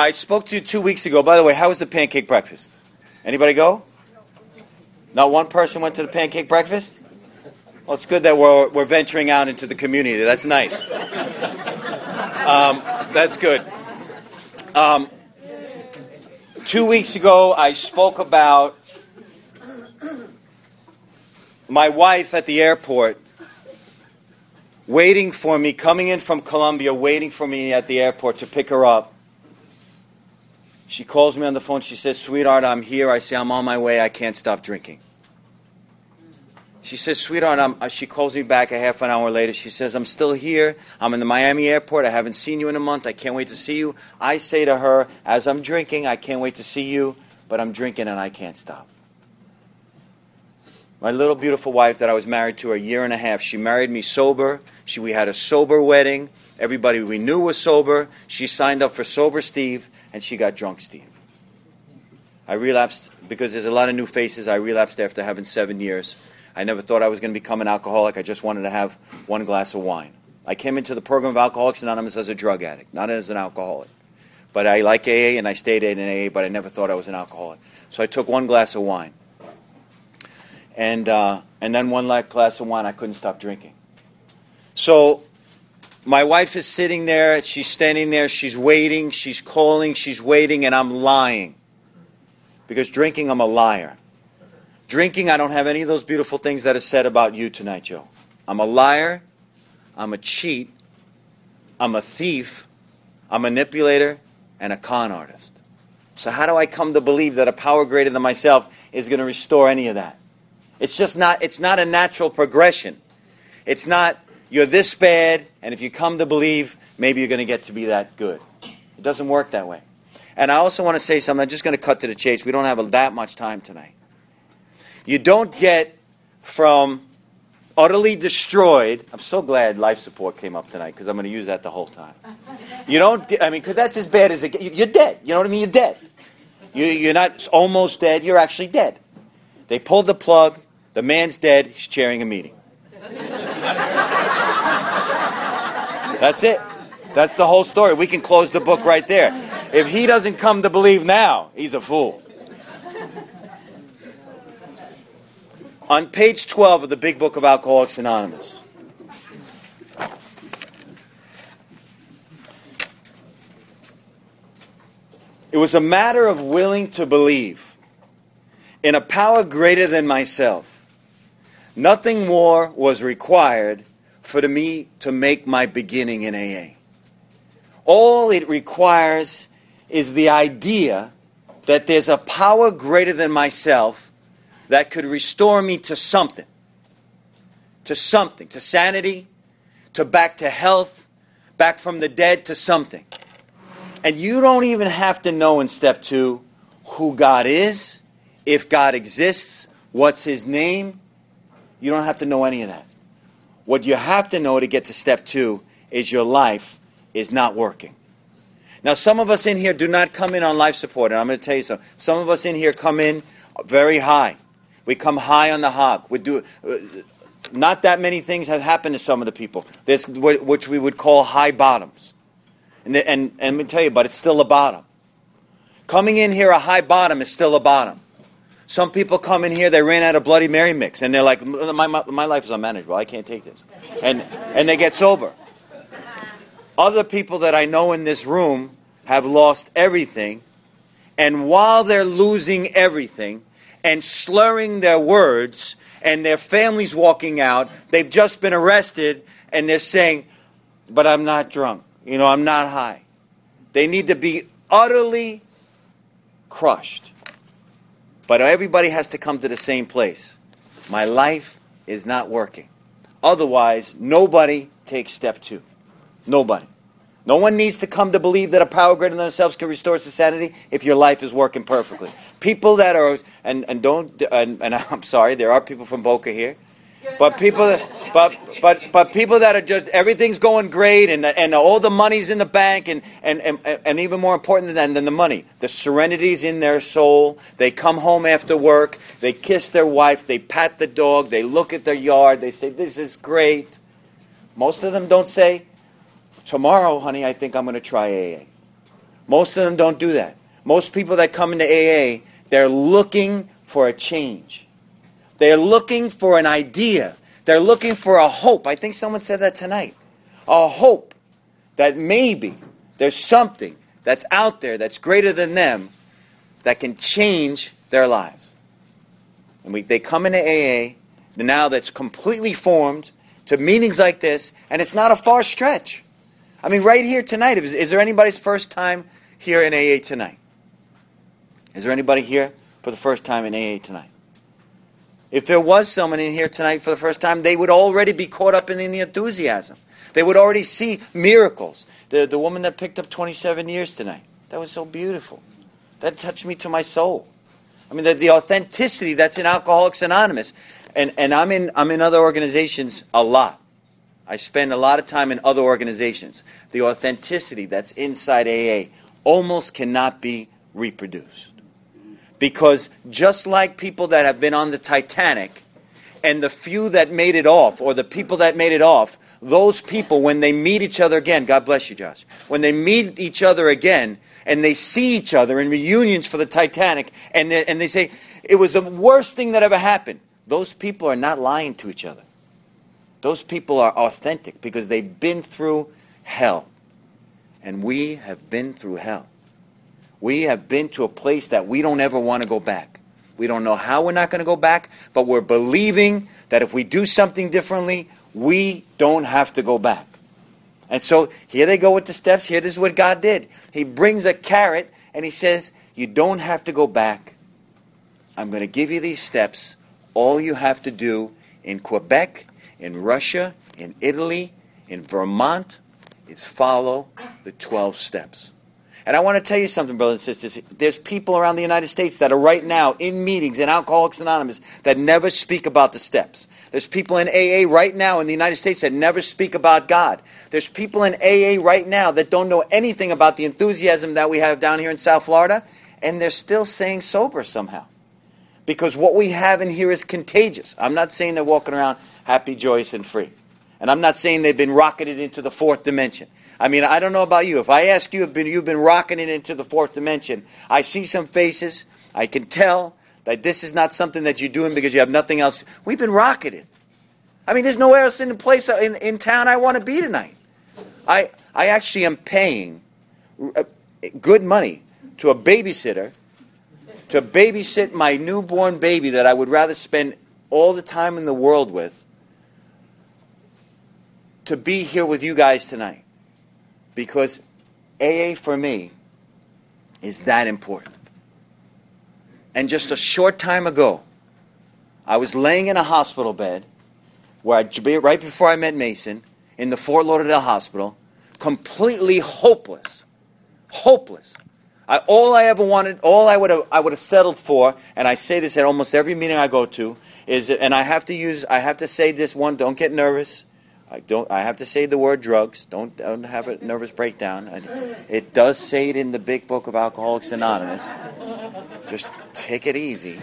I spoke to you 2 weeks ago. By the way, how was the pancake breakfast? Anybody go? Not one person went to the pancake breakfast? Well, it's good that we're venturing out into the community. That's nice. That's good. 2 weeks ago, I spoke about my wife at the airport waiting for me, coming in from Colombia, waiting for me at the airport to pick her up. She calls me on the phone. She says, "Sweetheart, I'm here." I say, "I'm on my way. I can't stop drinking." She says, "Sweetheart," she calls me back a half an hour later. She says, "I'm still here. I'm in the Miami airport. I haven't seen you in a month. I can't wait to see you." I say to her, as I'm drinking, "I can't wait to see you, but I'm drinking and I can't stop." My little beautiful wife that I was married to a year and a half, she married me sober. We had a sober wedding. Everybody we knew was sober. She signed up for Sober Steve, and she got Drunk Steve. I relapsed because there's a lot of new faces. I relapsed after having 7 years. I never thought I was going to become an alcoholic. I just wanted to have one glass of wine. I came into the program of Alcoholics Anonymous as a drug addict, not as an alcoholic. But I like AA, and I stayed in AA, but I never thought I was an alcoholic. So I took one glass of wine. And then one glass of wine, I couldn't stop drinking. So my wife is sitting there, she's standing there, she's waiting, she's calling, she's waiting, and I'm lying. Because drinking, I'm a liar. Drinking, I don't have any of those beautiful things that are said about you tonight, Joe. I'm a liar, I'm a cheat, I'm a thief, a manipulator, and a con artist. So how do I come to believe that a power greater than myself is going to restore any of that? It's not a natural progression. It's not, you're this bad, and if you come to believe, maybe you're going to get to be that good. It doesn't work that way. And I also want to say something. I'm just going to cut to the chase. We don't have that much time tonight. You don't get from utterly destroyed. I'm so glad life support came up tonight because I'm going to use that the whole time. You don't get, because that's as bad as it gets. You're dead. You know what I mean? You're dead. You're not almost dead. You're actually dead. They pulled the plug. The man's dead. He's chairing a meeting. That's it. That's the whole story. We can close the book right there. If he doesn't come to believe now, he's a fool. On page 12 of the Big Book of Alcoholics Anonymous, it was a matter of willing to believe in a power greater than myself. Nothing more was required for me to make my beginning in AA. All it requires is the idea that there's a power greater than myself that could restore me to something, to sanity, to back to health, back from the dead to something. And you don't even have to know in step 2 who God is, if God exists, what's his name. You don't have to know any of that. What you have to know to get to step 2 is your life is not working. Now, some of us in here do not come in on life support, and I'm going to tell you something. Some of us in here come in very high. We come high on the hog. Not that many things have happened to some of the people. There's which we would call high bottoms. And let me tell you, but it's still a bottom. Coming in here a high bottom is still a bottom. Some people come in here, they ran out of Bloody Mary mix, and they're like, my life is unmanageable, I can't take this. And they get sober. Other people that I know in this room have lost everything, and while they're losing everything and slurring their words, and their families walking out, they've just been arrested, and they're saying, "But I'm not drunk, I'm not high." They need to be utterly crushed. But everybody has to come to the same place. My life is not working. Otherwise, nobody takes step 2. Nobody. No one needs to come to believe that a power greater than themselves can restore society if your life is working perfectly. People that are, and I'm sorry, there are people from Boca here, but people that are just, everything's going great, and all the money's in the bank, and even more important than the money, the serenity's in their soul. They come home after work, they kiss their wife, they pat the dog, they look at their yard, they say, "This is great." Most of them don't say, "Tomorrow, honey, I think I'm going to try AA." Most of them don't do that. Most people that come into AA, they're looking for a change. They're looking for an idea. They're looking for a hope. I think someone said that tonight. A hope that maybe there's something that's out there that's greater than them that can change their lives. And they come into AA now that's completely formed to meetings like this, and it's not a far stretch. I mean, right here tonight, is there anybody's first time here in AA tonight? Is there anybody here for the first time in AA tonight? If there was someone in here tonight for the first time, they would already be caught up in the enthusiasm. They would already see miracles. The woman that picked up 27 years tonight, that was so beautiful. That touched me to my soul. I mean, the authenticity that's in Alcoholics Anonymous. And I'm in other organizations a lot. I spend a lot of time in other organizations. The authenticity that's inside AA almost cannot be reproduced. Because just like people that have been on the Titanic, and the few that made it off, or the people that made it off, those people, when they meet each other again, God bless you, Josh, when they meet each other again, and they see each other in reunions for the Titanic, and they say, it was the worst thing that ever happened. Those people are not lying to each other. Those people are authentic because they've been through hell. And we have been through hell. We have been to a place that we don't ever want to go back. We don't know how we're not going to go back, but we're believing that if we do something differently, we don't have to go back. And so here they go with the steps. Here, this is what God did. He brings a carrot and he says, you don't have to go back. I'm going to give you these steps. All you have to do in Quebec, in Russia, in Italy, in Vermont, is follow the 12 steps. And I want to tell you something, brothers and sisters. There's people around the United States that are right now in meetings in Alcoholics Anonymous that never speak about the steps. There's people in AA right now in the United States that never speak about God. There's people in AA right now that don't know anything about the enthusiasm that we have down here in South Florida, and they're still staying sober somehow. Because what we have in here is contagious. I'm not saying they're walking around happy, joyous, and free. And I'm not saying they've been rocketed into the fourth dimension. I mean, I don't know about you. If I ask you if you've been rocketed into the fourth dimension, I see some faces. I can tell that this is not something that you're doing because you have nothing else. We've been rocketed. I mean, there's nowhere else in the place in town I want to be tonight. I actually am paying good money to a babysitter to babysit my newborn baby that I would rather spend all the time in the world with, to be here with you guys tonight. Because AA for me is that important. And just a short time ago, I was laying in a hospital bed, right before I met Mason, in the Fort Lauderdale Hospital, completely hopeless. Hopeless. All I ever wanted, all I would have settled for, and I say this at almost every meeting I go to, is, and I have to say this one, don't get nervous. I have to say the word drugs. Don't have a nervous breakdown. It does say it in the big book of Alcoholics Anonymous. Just take it easy.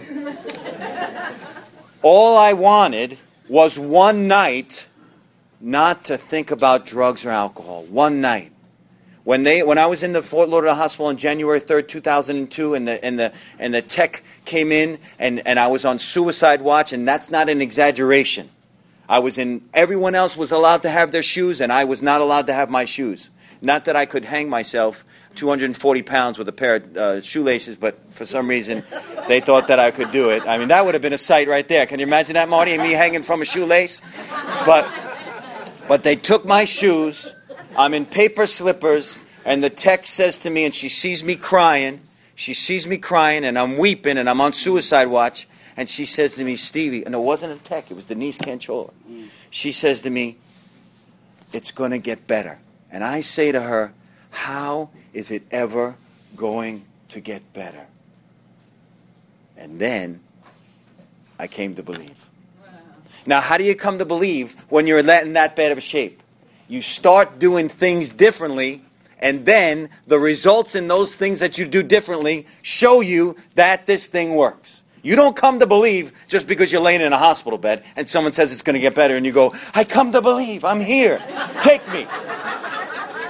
All I wanted was one night not to think about drugs or alcohol. One night. When I was in the Fort Lauderdale Hospital on January 3rd, 2002, and the tech came in and I was on suicide watch, and that's not an exaggeration. Everyone else was allowed to have their shoes, and I was not allowed to have my shoes. Not that I could hang myself 240 pounds with a pair of shoelaces, but for some reason they thought that I could do it. I mean, that would have been a sight right there. Can you imagine that, Marty, and me hanging from a shoelace? But they took my shoes. I'm in paper slippers, and the tech says to me, and she sees me crying. She sees me crying, and I'm weeping, and I'm on suicide watch. And she says to me, Stevie, and it wasn't a tech, it was Denise Canchola. She says to me, it's going to get better. And I say to her, how is it ever going to get better? And then I came to believe. Wow. Now, how do you come to believe when you're in that bad of a shape? You start doing things differently, and then the results in those things that you do differently show you that this thing works. You don't come to believe just because you're laying in a hospital bed and someone says it's going to get better and you go, I come to believe, I'm here, take me.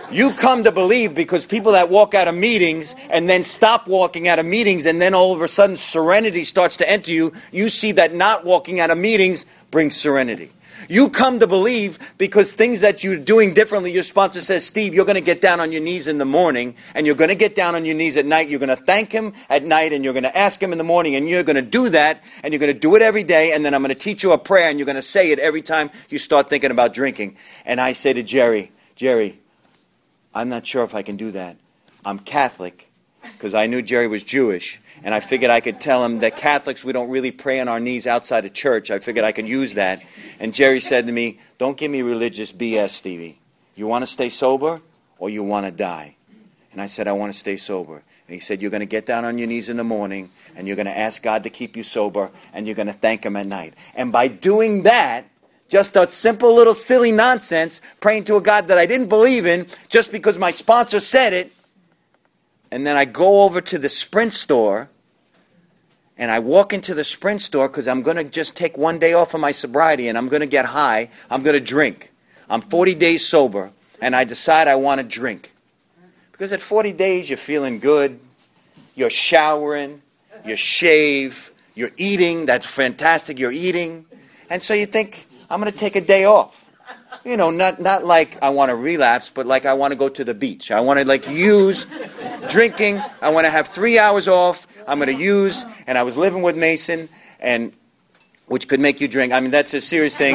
You come to believe because people that walk out of meetings and then stop walking out of meetings and then all of a sudden serenity starts to enter you, you see that not walking out of meetings brings serenity. You come to believe because things that you're doing differently, your sponsor says, Steve, you're going to get down on your knees in the morning and you're going to get down on your knees at night. You're going to thank him at night and you're going to ask him in the morning and you're going to do that and you're going to do it every day and then I'm going to teach you a prayer and you're going to say it every time you start thinking about drinking. And I say to Jerry, I'm not sure if I can do that. I'm Catholic because I knew Jerry was Jewish. And I figured I could tell him that Catholics, we don't really pray on our knees outside of church. I figured I could use that. And Jerry said to me, don't give me religious BS, Stevie. You want to stay sober or you want to die? And I said, I want to stay sober. And he said, you're going to get down on your knees in the morning and you're going to ask God to keep you sober and you're going to thank him at night. And by doing that, just a simple little silly nonsense, praying to a God that I didn't believe in just because my sponsor said it, and then I go over to the Sprint store, and I walk into the Sprint store because I'm going to just take one day off of my sobriety, and I'm going to get high. I'm going to drink. I'm 40 days sober, and I decide I want to drink. Because at 40 days, you're feeling good. You're showering. You shave. You're eating. That's fantastic. You're eating. And so you think, I'm going to take a day off. You know, not like I want to relapse, but like I want to go to the beach. I want to use drinking. I want to have 3 hours off. I'm going to use, and I was living with Mason, and which could make you drink. I mean, that's a serious thing.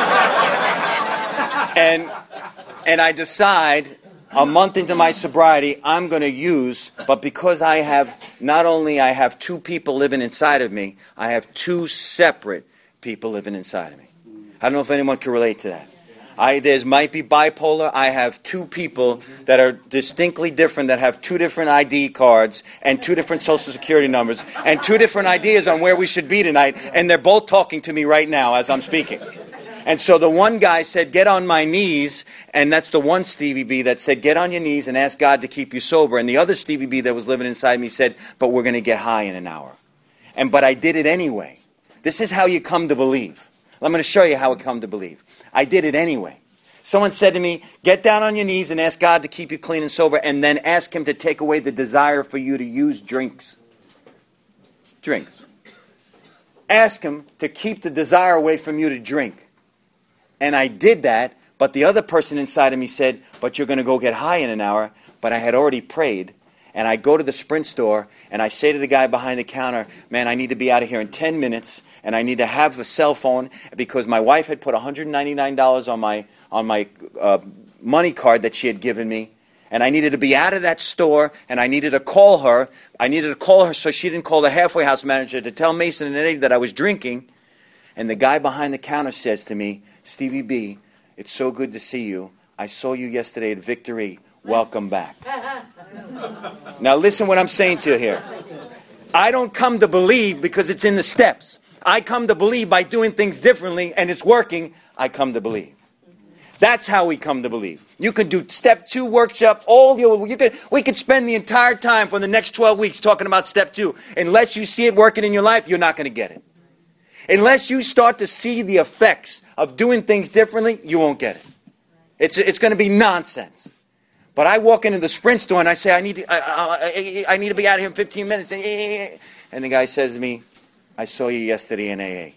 And I decide a month into my sobriety, I'm going to use, but because I have, not only I have two people living inside of me, I have two separate people living inside of me. I don't know if anyone can relate to that. There might be bipolar. I have two people that are distinctly different, that have two different ID cards and two different social security numbers and two different ideas on where we should be tonight, and they're both talking to me right now as I'm speaking. And so the one guy said, get on my knees, and that's the one Stevie B that said, get on your knees and ask God to keep you sober. And the other Stevie B that was living inside me said, but we're going to get high in an hour. But I did it anyway. This is how you come to believe. I'm going to show you how I come to believe. I did it anyway. Someone said to me, get down on your knees and ask God to keep you clean and sober, and then ask him to take away the desire for you to use drinks. Drinks. Ask him to keep the desire away from you to drink. And I did that, but the other person inside of me said, but you're going to go get high in an hour. But I had already prayed. And I go to the Sprint store, and I say to the guy behind the counter, man, I need to be out of here in 10 minutes, and I need to have a cell phone, because my wife had put $199 on my money card that she had given me, and I needed to be out of that store, and I needed to call her. I needed to call her so she didn't call the halfway house manager to tell Mason and Eddie that I was drinking. And the guy behind the counter says to me, Stevie B, it's so good to see you. I saw you yesterday at Victory. Welcome back. Now listen what I'm saying to you here. I don't come to believe because it's in the steps. I come to believe by doing things differently, and it's working. I come to believe. That's how we come to believe. You could do step 2 workshop. We could spend the entire time for the next 12 weeks talking about step 2. Unless you see it working in your life, you're not going to get it. Unless you start to see the effects of doing things differently, you won't get it. It's going to be nonsense. But I walk into the Sprint store and I say, I need to be out of here in 15 minutes. And the guy says to me, I saw you yesterday in AA.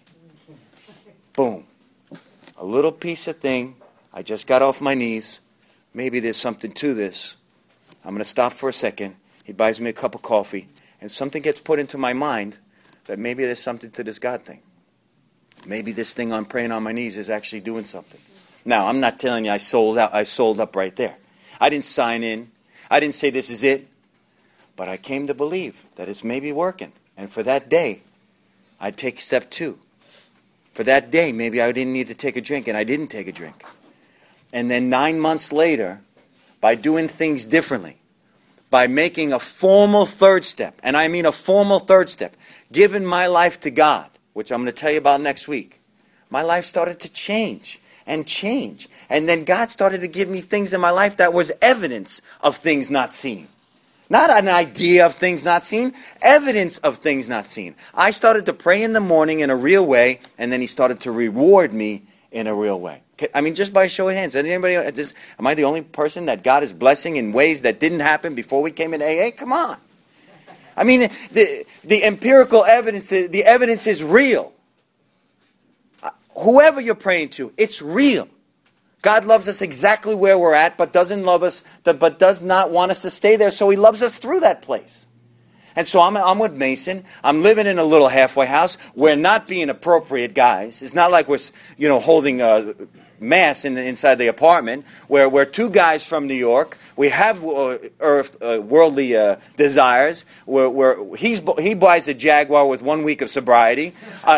Boom. A little piece of thing. I just got off my knees. Maybe there's something to this. I'm going to stop for a second. He buys me a cup of coffee. And something gets put into my mind that maybe there's something to this God thing. Maybe this thing on praying on my knees is actually doing something. Now, I'm not telling you I sold out. I sold up right there. I didn't sign in. I didn't say this is it. But I came to believe that it's maybe working. And for that day, I'd take step 2. For that day, maybe I didn't need to take a drink, and I didn't take a drink. And then 9 months later, by doing things differently, by making a formal third step, and I mean a formal third step, giving my life to God, which I'm going to tell you about next week, my life started to change. And change. And then God started to give me things in my life that was evidence of things not seen. Not an idea of things not seen, evidence of things not seen. I started to pray in the morning in a real way, and then he started to reward me in a real way. I mean, just by a show of hands. Anybody? Am I the only person that God is blessing in ways that didn't happen before we came in AA? Come on. I mean, the empirical evidence, the evidence is real. Whoever you're praying to, it's real. God loves us exactly where we're at, but doesn't love us, but does not want us to stay there. So He loves us through that place. And so I'm with Mason. I'm living in a little halfway house. We're not being appropriate guys. It's not like we're, holding mass inside the apartment. We're two guys from New York. We have worldly desires. He buys a Jaguar with 1 week of sobriety.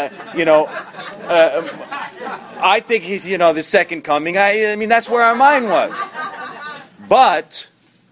I think he's the second coming. I mean that's where our mind was. But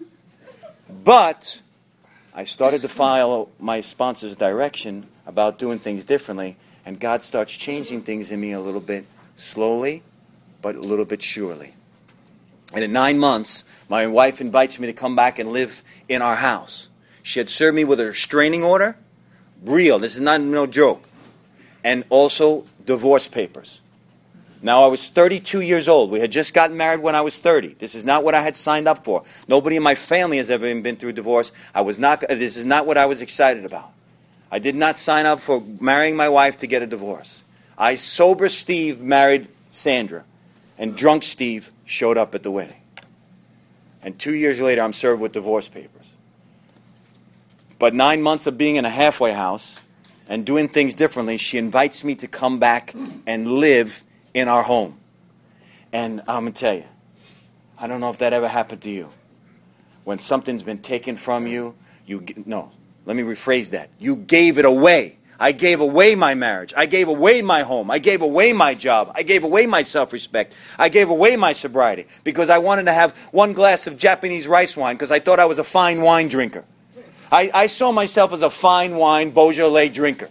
I started to follow my sponsor's direction about doing things differently, and God starts changing things in me a little bit slowly, but a little bit surely. And in 9 months, my wife invites me to come back and live in our house. She had served me with a restraining order, real, this is not no joke, and also divorce papers. Now, I was 32 years old. We had just gotten married when I was 30. This is not what I had signed up for. Nobody in my family has ever been through divorce. This is not what I was excited about. I did not sign up for marrying my wife to get a divorce. Sober Steve married Sandra, and drunk Steve showed up at the wedding. And 2 years later, I'm served with divorce papers. But 9 months of being in a halfway house and doing things differently, she invites me to come back and live in our home. And I'm going to tell you, I don't know if that ever happened to you. When something's been taken from you, let me rephrase that. You gave it away. I gave away my marriage. I gave away my home. I gave away my job. I gave away my self-respect. I gave away my sobriety because I wanted to have 1 glass of Japanese rice wine because I thought I was a fine wine drinker. I saw myself as a fine wine Beaujolais drinker.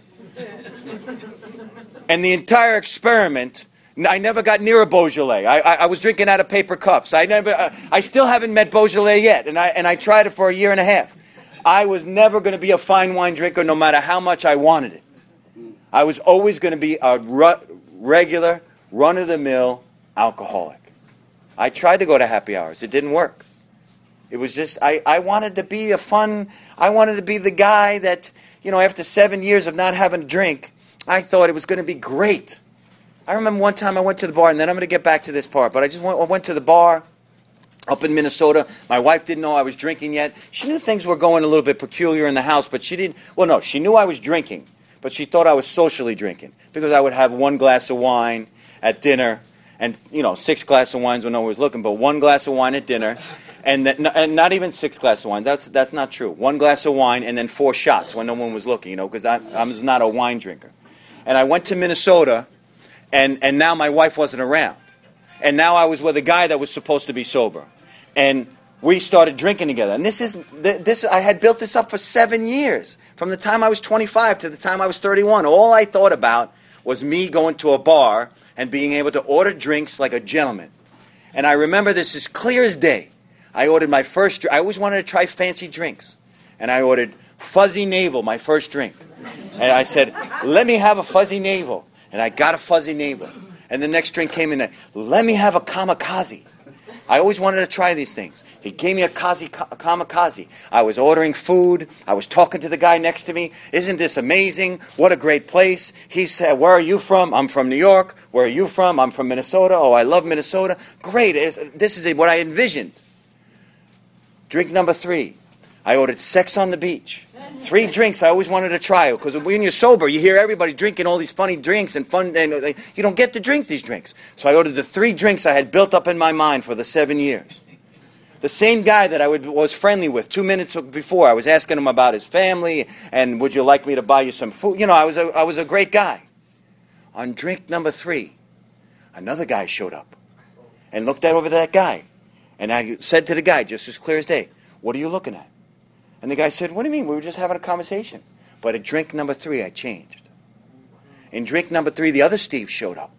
And the entire experiment, I never got near a Beaujolais. I was drinking out of paper cups. I still haven't met Beaujolais yet, and I tried it for a year and a half. I was never going to be a fine wine drinker no matter how much I wanted it. I was always going to be a regular, run-of-the-mill alcoholic. I tried to go to happy hours. It didn't work. It was just, I wanted to be I wanted to be the guy that, after 7 years of not having a drink, I thought it was going to be great. I remember one time I went to the bar, and then I'm going to get back to this part, but I went to the bar up in Minnesota. My wife didn't know I was drinking yet. She knew things were going a little bit peculiar in the house, but she didn't, she knew I was drinking, but she thought I was socially drinking because I would have 1 glass of wine at dinner and, 6 glasses of wine when no one was looking, but 1 glass of wine at dinner and not even 6 glasses of wine. That's not true. 1 glass of wine and then 4 shots when no one was looking, because I was not a wine drinker. And I went to Minnesota, and now my wife wasn't around. And now I was with a guy that was supposed to be sober. And we started drinking together. And I had built this up for 7 years. From the time I was 25 to the time I was 31. All I thought about was me going to a bar and being able to order drinks like a gentleman. And I remember this as clear as day. I ordered my first drink. I always wanted to try fancy drinks. And I ordered Fuzzy Navel, my first drink. And I said, let me have a Fuzzy Navel. And I got a Fuzzy Navel. And the next drink came in, let me have a Kamikaze. I always wanted to try these things. He gave me a Kamikaze. I was ordering food. I was talking to the guy next to me. Isn't this amazing? What a great place. He said, where are you from? I'm from New York. Where are you from? I'm from Minnesota. Oh, I love Minnesota. Great. This is what I envisioned. Drink number 3. I ordered Sex on the Beach. 3 drinks I always wanted to try, because when you're sober, you hear everybody drinking all these funny drinks and you don't get to drink these drinks. So I ordered the 3 drinks I had built up in my mind for the 7 years. The same guy that I was friendly with 2 minutes before, I was asking him about his family and would you like me to buy you some food? I was a great guy. On drink number 3, another guy showed up and looked over that guy. And I said to the guy, just as clear as day, what are you looking at? And the guy said, what do you mean? We were just having a conversation. But at drink number 3, I changed. In drink number 3, the other Steve showed up.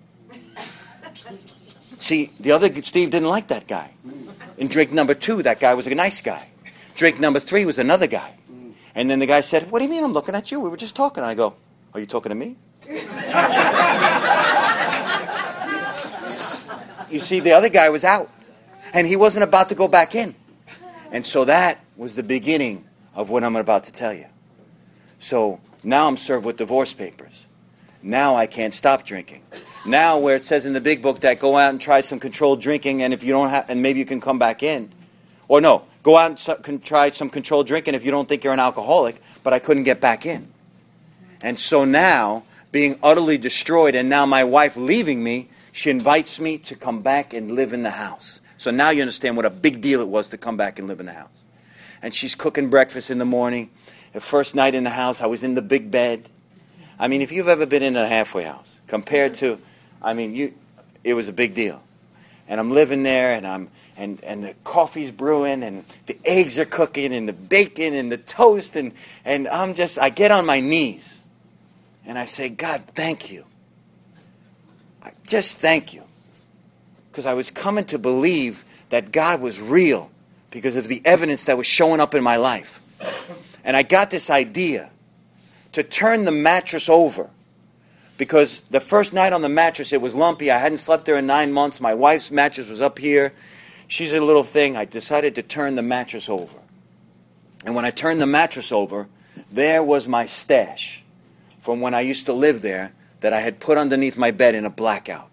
See, the other Steve didn't like that guy. In drink number 2, that guy was a nice guy. Drink number 3 was another guy. And then the guy said, what do you mean I'm looking at you? We were just talking. I go, are you talking to me? you see, the other guy was out. And he wasn't about to go back in. And so that was the beginning of what I'm about to tell you. So now I'm served with divorce papers. Now I can't stop drinking. Now where it says in the big book that go out and try some controlled drinking, and if you don't have, and maybe you can come back in. Or no, go out and try some controlled drinking if you don't think you're an alcoholic, but I couldn't get back in. And so now, being utterly destroyed, and now my wife leaving me, she invites me to come back and live in the house. So now you understand what a big deal it was to come back and live in the house. And she's cooking breakfast in the morning. The first night in the house, I was in the big bed. I mean, if you've ever been in a halfway house, compared to, it was a big deal. And I'm living there, and the coffee's brewing, and the eggs are cooking, and the bacon, and the toast, and I get on my knees, and I say, God, thank you. Just thank you. Because I was coming to believe that God was real because of the evidence that was showing up in my life. And I got this idea to turn the mattress over. Because the first night on the mattress, it was lumpy. I hadn't slept there in 9 months. My wife's mattress was up here. She's a little thing. I decided to turn the mattress over. And when I turned the mattress over, there was my stash from when I used to live there that I had put underneath my bed in a blackout.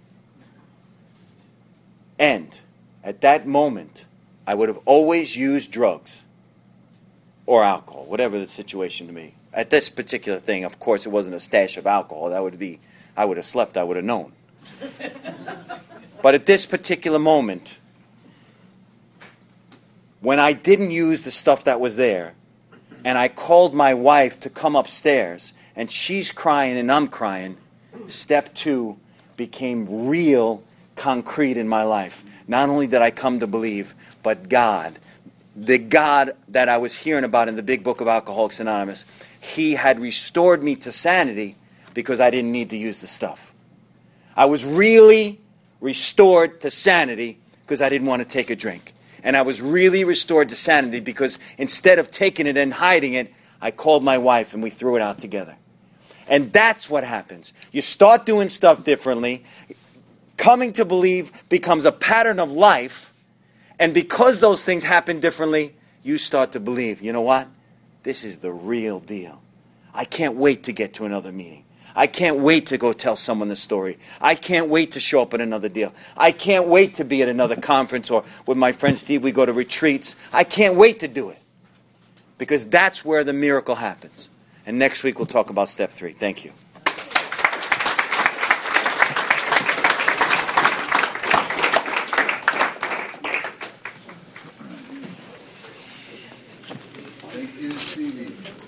And at that moment, I would have always used drugs or alcohol, whatever the situation to me. At this particular thing, of course, it wasn't a stash of alcohol. I would have slept, I would have known. But at this particular moment, when I didn't use the stuff that was there, and I called my wife to come upstairs, and she's crying and I'm crying, step 2 became real concrete in my life. Not only did I come to believe, but God, the God that I was hearing about in the big book of Alcoholics Anonymous, He had restored me to sanity because I didn't need to use the stuff. I was really restored to sanity because I didn't want to take a drink. And I was really restored to sanity because instead of taking it and hiding it, I called my wife and we threw it out together. And that's what happens. You start doing stuff differently. Coming to believe becomes a pattern of life. And because those things happen differently, you start to believe, you know what? This is the real deal. I can't wait to get to another meeting. I can't wait to go tell someone the story. I can't wait to show up at another deal. I can't wait to be at another conference, or with my friend Steve, we go to retreats. I can't wait to do it. Because that's where the miracle happens. And next week we'll talk about step 3. Thank you. Thank you, Stevie.